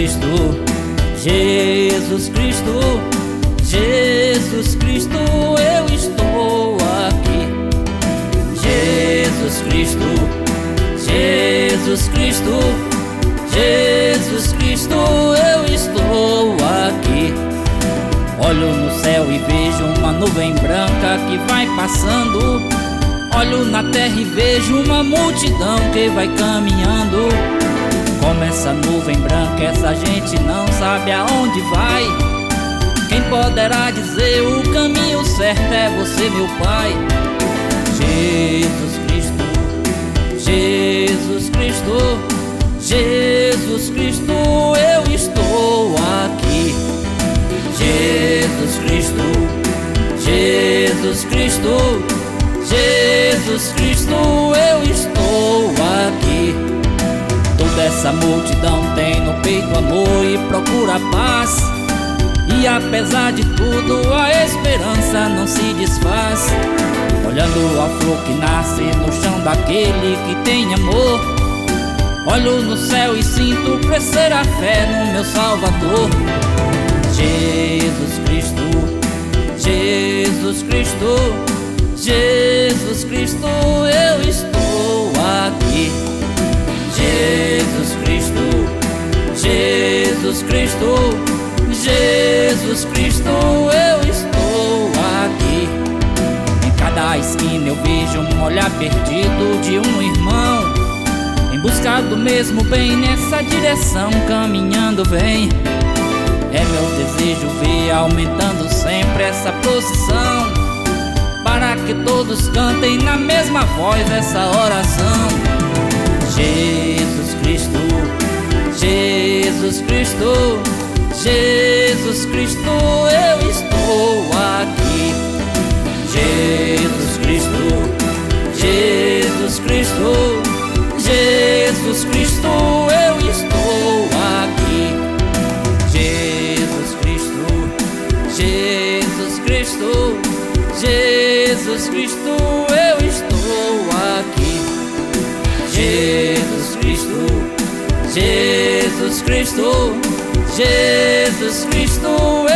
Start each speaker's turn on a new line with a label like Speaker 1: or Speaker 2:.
Speaker 1: Cristo, Jesus Cristo, Jesus Cristo, eu estou aqui. Jesus Cristo, Jesus Cristo, Jesus Cristo, eu estou aqui. Olho no céu e vejo uma nuvem branca que vai passando. Olho na terra e vejo uma multidão que vai caminhando. Como essa nuvem branca, essa gente não sabe aonde vai. Quem poderá dizer o caminho certo é você, meu Pai. Jesus Cristo, Jesus Cristo, Jesus Cristo, eu estou aqui. Jesus Cristo, Jesus Cristo, Jesus Cristo, eu estou aqui. Toda essa multidão tem no peito amor e procura paz. E apesar de tudo, a esperança não se desfaz. Olhando a flor que nasce no chão daquele que tem amor, olho no céu e sinto crescer a fé no meu Salvador. Jesus Cristo, Jesus Cristo, Jesus Cristo, eu estou aqui. Jesus Cristo, Jesus Cristo, Jesus Cristo, eu estou aqui. Em cada esquina eu vejo um olhar perdido de um irmão, em busca do mesmo bem, nessa direção caminhando vem. É meu desejo ver aumentando sempre essa procissão, para que todos cantem na mesma voz essa oração. Jesus Cristo, Jesus Cristo, Jesus Cristo, eu estou aqui. Jesus Cristo, Jesus Cristo, Jesus Cristo, eu estou aqui. Jesus Cristo, Jesus Cristo, Jesus Cristo, eu estou aqui. Jesus Cristo, Jesus Cristo, Jesus Cristo,